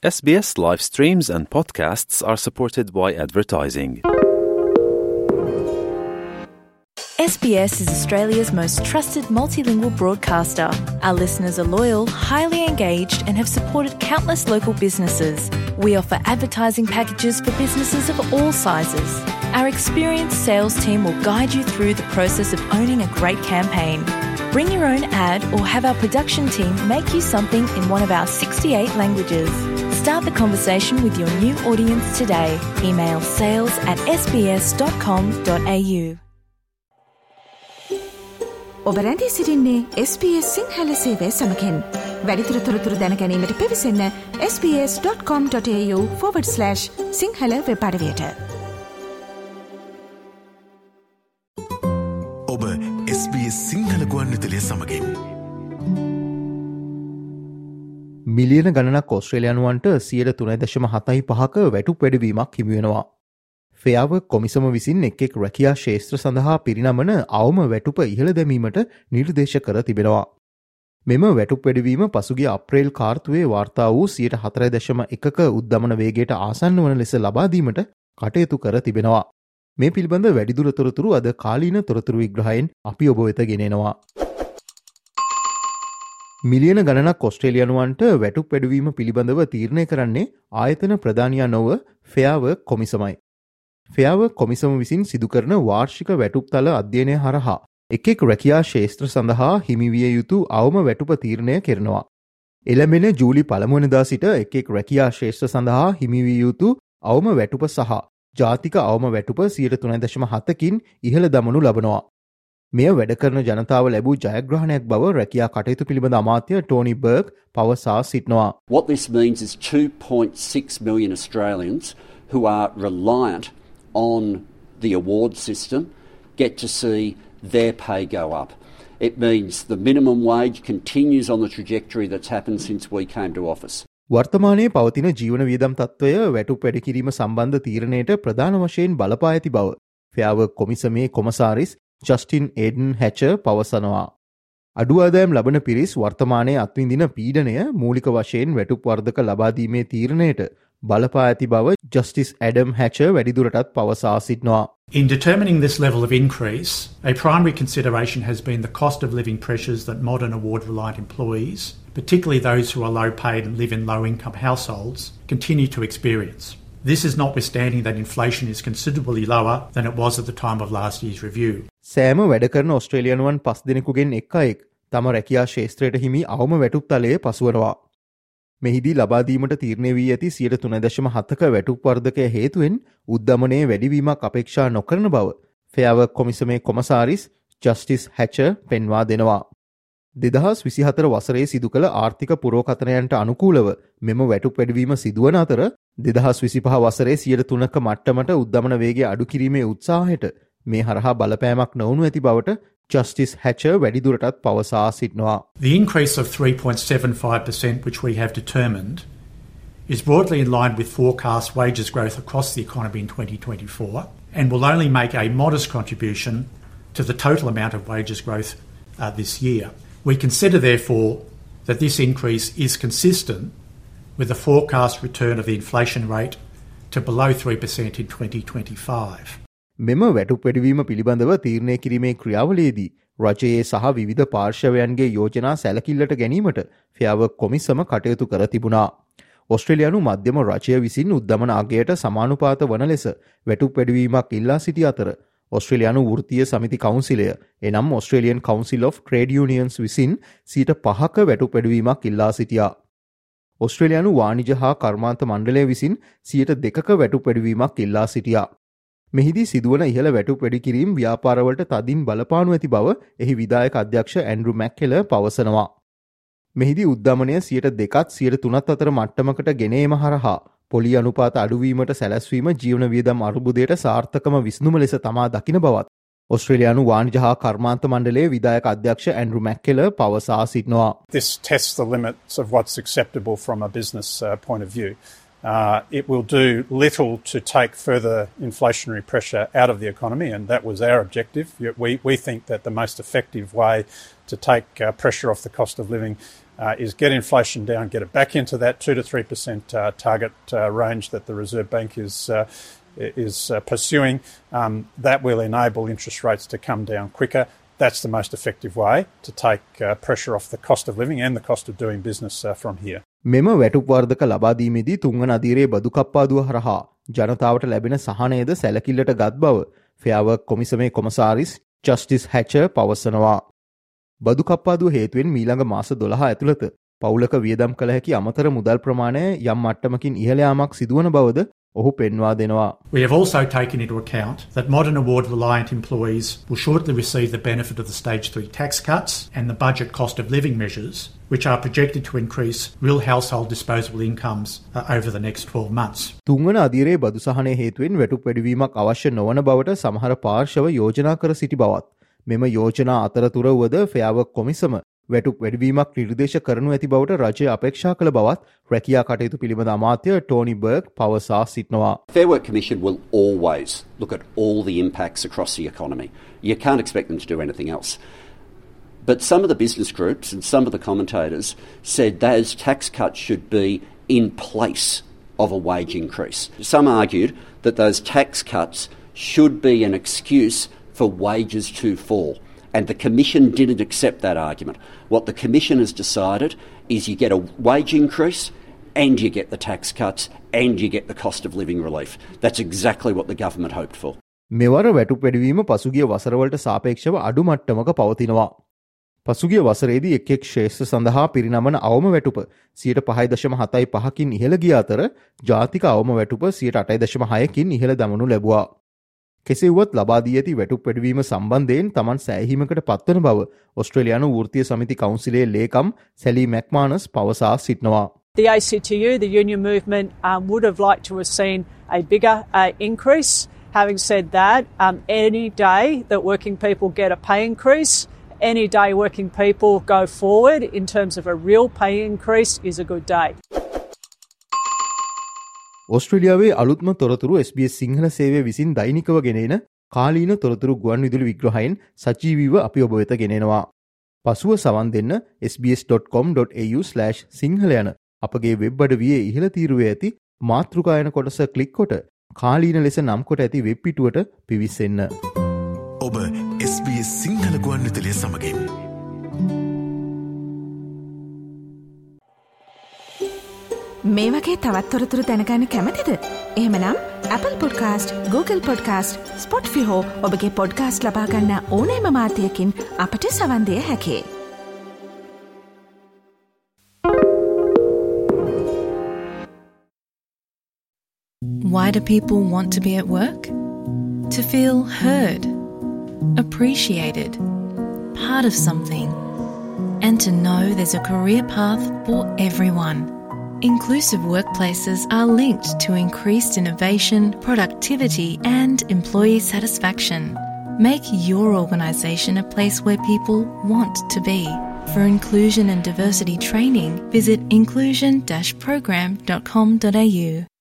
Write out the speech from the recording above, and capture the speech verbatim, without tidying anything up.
S B S live streams and podcasts are supported by advertising. S B S is Australia's most trusted multilingual broadcaster. Our listeners are loyal, highly engaged, and have supported countless local businesses. We offer advertising packages for businesses of all sizes. Our experienced sales team will guide you through the process of owning a great campaign. Bring your own ad or have our production team make you something in one of our sixty-eight languages. Start the conversation with your new audience today. Email sales at s b s dot com dot a u. ඔබ රැඳී සිටින්නේ S B S Sinhala සේවය සමගින්. වැඩිදුර තොරතුරු දැන ගැනීමට පිවිසන්න s b s dot com dot a u forward slash සිංහල වෙබ් අඩවියට. ඔබ S B S සිංහල ගුවන්විදුලිය සමගින්. මිලියන ගණනක් ඕස්ට්‍රේලියානුවන්ට සියයට තුන දශම හතයි පහක වැටුප් වැඩිවීමක් හිමි වෙනවා. ෆෙයාව කොමිසම විසින් එක් එක් රැකියා ශේෂ්ත්‍ර සඳහා පිරිනමන අවම වැටුප ඉහළ දැමීමට නිර්දේශ කර තිබෙනවා. මෙම වැටුප් වැඩිවීම පසුගිය අප්‍රේල් කාර්තුවේ වාර්තා වූ සියයට හතර දශම එකක උද්දමන වේගයට ආසන්න වන ලෙස ලබා දීමට කටයුතු කර තිබෙනවා. මේ පිළිබඳ වැඩිදුර තොරතුරු අද කාලීන තොරතුරු විග්‍රහයෙන් අපි ඔබ වෙත ගෙනෙනවා. මිලියන ගණනක් ඔස්ට්‍රේලියානුවන්ට වැටුප් වැඩිවීම පිළිබඳව තීරණය කරන්නේ ආයතන ප්‍රධානියා නොව ෆෙයාව කොමිසමයි. ෆෙයාව කොමිසම විසින් සිදු කරන වාර්ෂික වැටුප් තල අධ්‍යයනය හරහා එකෙක් රැකියා ශේෂ්ත්‍ර සඳහා හිමිවිය යුතු අවම වැටුප තීරණය කරනවා. එළඹෙන ජූලි පළමුවනදා සිට එකෙක් රැකියා ශේෂ්ත්‍ර සඳහා හිමිවිය යුතු අවම වැටුප සහ ජාතික අවම වැටුප සියයට තුන දශම හතකින් ඉහළ දමනු ලබනවා. මෙය වැඩ කරන ජනතාව ලැබූ ජයග්‍රහණයක් බව රැකියා කටයුතු පිළිබඳ අමාත්‍ය ටෝනි බර්ග් පවසා සිටිනවා. What this means is two point six million Australians who are reliant on the award system get to see their pay go up. It means the minimum wage continues on the trajectory that's happened since we came to office. වර්තමානයේ පවතින ජීවන වියදම් තත්ත්වය වැටුප් වැඩි කිරීම සම්බන්ධ තීරණයට ප්‍රධාන වශයෙන් බලපා ඇති බව ෆෙයාව කොමිසමේ කොමසාරිස් ජස්ටින් ඒඩන් හැචර් පවසනවා. අඩු ආදායම් ලබන පිරිස් වර්තමානයේ අත්විඳින පීඩනය මූලික වශයෙන් වැටුප් වර්ධක ලබා දීමේ තීරණයට බලපා ඇති බව ජස්ටිස් ඇඩම් හැචර් වැඩිදුරටත් පවසා සිටිනවා. In determining this level of increase, a primary consideration has been the cost of living pressures that modern award-reliant employees, particularly those who are low-paid and live in low-income households, continue to experience. This is notwithstanding that inflation is considerably lower than it was at the time of last year's review. සෑම වැඩ කරන ඔස්ට්‍රේලියානුවන් පස් දෙනෙකුගෙන් එක් අයෙක් තම රැකියා ශේෂ්ත්‍රයට හිමි අවම වැටුප් තලයේ පසුවනවා. මෙහිදී ලබා දීමට තීරණය වී ඇති සියයට තුන දශම හතක වැටුප් වර්ධකය හේතුවෙන් උද්දමනයේ වැඩිවීමක් අපේක්ෂා නොකරන බව ෆෙයාව කොමිසමේ කොමසාරිස් ජස්ටිස් හැචර් පෙන්වා දෙනවා. දෙදහස් විසිහතර වසරේ සිදු කළ ආර්ථික පුරෝකථනයන්ට අනුකූලව මෙම වැටුප් වැඩිවීම සිදුවන අතර දෙදහස් විසිපහ වසරේ සියයට තුනක මට්ටමට උද්දමන වේගය අඩු කිරීමේ උත්සාහයට මේ හරහා බලපෑමක් නොවනු ඇති බවට Justice Hatcher වැඩිදුරටත් පවසා සිටිනවා. The increase of three point seven five percent which we have determined is broadly in line with forecast wages growth across the economy in twenty twenty-four and will only make a modest contribution to the total amount of wages growth uh, this year. We consider therefore that this increase is consistent with the forecast return of the inflation rate to below three percent in twenty twenty-five. මෙම වැටුප් වැඩිවීම පිළිබඳව තීරණය කිරීමේ ක්‍රියාවලියේදී රජයේ සහ විවිධ පාර්ශවයන්ගේ යෝජනා සැලකිල්ලට ගැනීමට ෆෙයාව කොමිසම කටයුතු කර තිබුණා. ඔස්ට්‍රේලියානු මධ්‍යම රජය විසින් උද්දමන අගයට සමානුපාත වන ලෙස වැටුප් වැඩිවීමක් ඉල්ලා සිටි අතර ඔස්ට්‍රේලියානු වෘත්තීය සමිති කවුන්සිලය එනම් Australian Council of Trade Unions විසින් සියයට පහක වැටුප් වැඩිවීමක් ඉල්ලා සිටියා. ඔස්ට්‍රේලියානු වාණිජ හා කර්මාන්ත මණ්ඩලය විසින් සියයට දෙකක වැටුප් වැඩිවීමක් ඉල්ලා සිටියා. මෙහිදී සිදුවන ඉහළ වැටුප් වැඩි කිරීම ව්‍යාපාරවලට තදින් බලපානු ඇති බව එහි විධායක අධ්‍යක්ෂ ඇන්ඩ්‍රු මැක්කෙල පවසනවා. මෙහිදී උද්දමනය සියයට දෙකත් සියයට තුනත් අතර මට්ටමකට ගෙනීම හරහා පොලි අනුපාත අඩුවීමට සැලැස්වීම ජීවන වියදම් අර්බුදයට සාර්ථකම විසඳුම ලෙස තමා දකින බවත් ඔස්ට්‍රේලියානු වාණිජ හා කර්මාන්ත මණ්ඩලයේ විධායක අධ්‍යක්ෂ ඇන්ඩ්‍රු මැක්කෙල පවසා සිටිනවා. This tests the limits of what's acceptable from a business uh, point of view. Uh, it will do little to take further inflationary pressure out of the economy, and that was our objective. We, we think that the most effective way to take uh, pressure off the cost of living uh, is get inflation down, get it back into that two to three percent uh, target uh, range that the Reserve Bank is uh, is uh, pursuing. Um, that will enable interest rates to come down quicker. That's the most effective way to take uh, pressure off the cost of living and the cost of doing business uh, from here. මෙම වැටුප් වර්ධක ලබා දීමේදී තුන්වන අදියරේ බදු කප්පාදුව හරහා ජනතාවට ලැබෙන සහනයද සැලකිල්ලට ගත් බව ෆෙයාර් වර්ක් කොමිසමේ කොමසාරිස් ජස්ටිස් හැචර් පවසනවා. බදු කප්පාදුව හේතුවෙන් මීළඟ මාස දොළහ ඇතුළත පවුලක වියදම් කළ හැකි අමතර මුදල් ප්‍රමාණය යම් මට්ටමකින් ඉහළ යාමක් සිදුවන බවද ඔහු පෙන්වා දෙනවා. We have also taken into account that modern award reliant employees will shortly receive the benefit of the stage three tax cuts and the budget cost of living measures, which are projected to increase real household disposable incomes uh, over the next twelve months. තුන්වන අදියරේ බදු සහනය හේතුවෙන් වැටුප් වැඩිවීමක් අවශ්‍ය නොවන බවට සමහර පාර්ශව යෝජනා කර සිටි බවත් මෙම යෝජනා අතරතුර වුවද ෆෙයාර් වර්ක් කොමිසම වැටුප් වැඩිවීමක් නිර්දේශ කරනු ඇති බවට රජය අපේක්ෂා කළ බවත් රැකියා කටයුතු පිළිබඳ අමාත්‍ය ටෝනි බර්ග් පවසා සිටිනවා. Fair Work Commission will always look at all the impacts across the economy. You can't expect them to do anything else. But some of the business groups and some of the commentators said those tax cuts should be in place of a wage increase. Some argued that those tax cuts should be an excuse for wages to fall. And the Commission didn't accept that argument. What the Commission has decided is you get a wage increase and you get the tax cuts and you get the cost of living relief. That's exactly what the government hoped for. මෙවර වැටුප් වැඩිවීම පසුගිය වසරවලට සාපේක්ෂව අඩු මට්ටමක පවතිනවා. පසුගිය වසරේදී එක් එක් ශ්‍රේෂ්ඨ සඳහා පිරිනමන අවම වැටුප සියයට පහයි දශම හතයි පහකින් ඉහළ ගිය අතර ජාතික අවම වැටුප සියයට අටයි දශම හයකින් ඉහළ දමනු ලැබුවා. කෙසේ වුවත් ලබා දී ඇති වැටුප් වැඩිවීම සම්බන්ධයෙන් තමන් සෑහීමකට පත්වන බව ඔස්ට්‍රේලියානු වෘත්තීය සමිති කවුන්සිලේ ලේකම් සැලි මැක්මානස් පවසා සිටිනවා. The A C T U, the union movement, um, would have liked to have seen a bigger uh, increase. Having said that, um, any day that working people get a pay increase, any day working people go forward in terms of a real pay increase is a good day. ඔස්ට්‍රේලියාවේ අලුත්ම තොරතුරු S B S Sinhala සේවය විසින් දෛනිකව ගෙනෙන කාලීන තොරතුරු ගුවන් විදුලි විග්‍රහයෙන් සජීවීව අපි ඔබ වෙත ගෙනෙනවා. පසුව සවන් දෙන්න s b s dot com dot a u slash Sinhala යන අපගේ වෙබ් අඩවියේ ඉහළ තීරුවේ ඇති මාතෘකා යන කොටස ක්ලික් කොට කාලීන ලෙස නම් කොට ඇති වෙබ් පිටුවට පිවිසෙන්න. ඔබ S B S සිංහල ගුවන් විදුලිය සමගින් මේ වගේ තවත් තොරතුරු දැනගන්න කැමතිද? එහෙමනම් Apple Podcast, Google Podcast, Spotify හෝ ඔබගේ podcast ලබා ගන්න ඕනෑම මාධ්‍යයකින් අපට සවන් දෙය හැකියි. Why do people want to be at work? To feel heard, appreciated, part of something, and to know there's a career path for everyone. Inclusive workplaces are linked to increased innovation, productivity, and employee satisfaction. Make your organisation a place where people want to be. For inclusion and diversity training, visit inclusion dash program dot com dot a u.